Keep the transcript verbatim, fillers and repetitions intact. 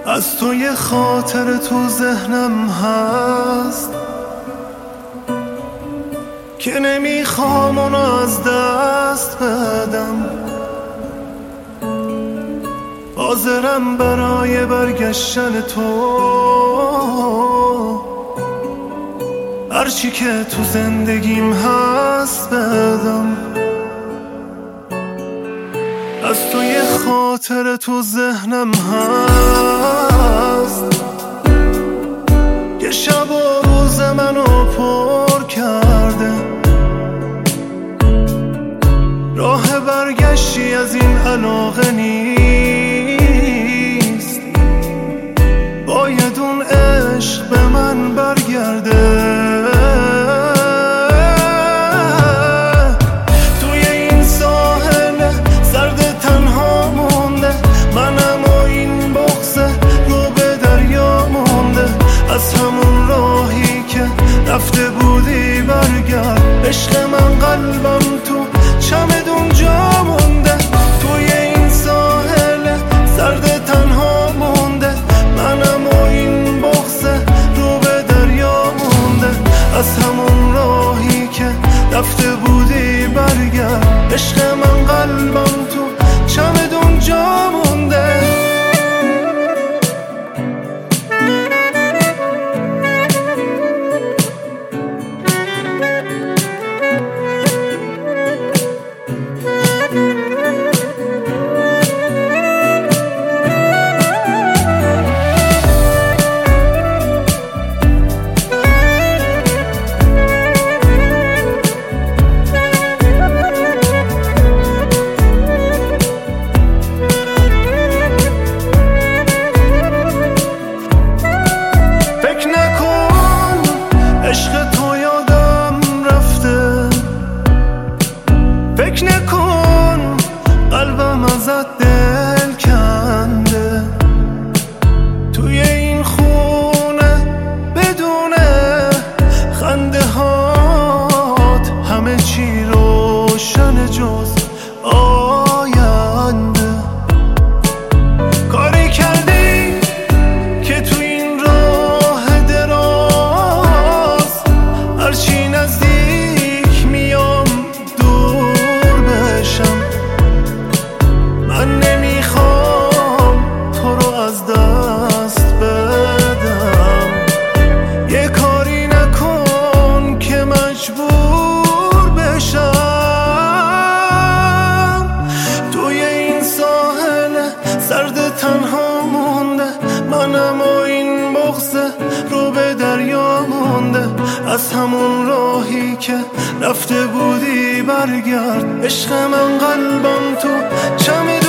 از تو یه خاطر تو ذهنم هست که نمیخوام اونو از دست بدم. حاضرم برای برگشتن تو هرچی که تو زندگیم هست بدم. از تو یه خاطر تو ذهنم هست که شب و روز منو پر کرده. راه برگشتی از این علاقه نیست، باید اون عشق به من برگرده. از همون راهی که رفته بودی برگرد. عشق من قلبم تو چمدون جا مونده، توی این ساحل سرد تنها مونده. منم و این بغض رو به دریا مونده. از همون راهی که رفته بودی برگرد. عشق من قلبم تو چمدون جا مونده. فکر نکن قلبم ازت دل کنده، توی این خونه بدون خنده هات همه چی روشن جز آینده. کاری کردی که توی این راه دراز هرچی نزدیک میام من نمیخوام تو رو از دست بدم. یه کاری نکن که مجبور بشم. توی این ساحل سرد تنها مونده، منم و این بغض رو به دریا مونده. از همون راهی که رفته بودی برگرد. عشق من قلبم تو چمدون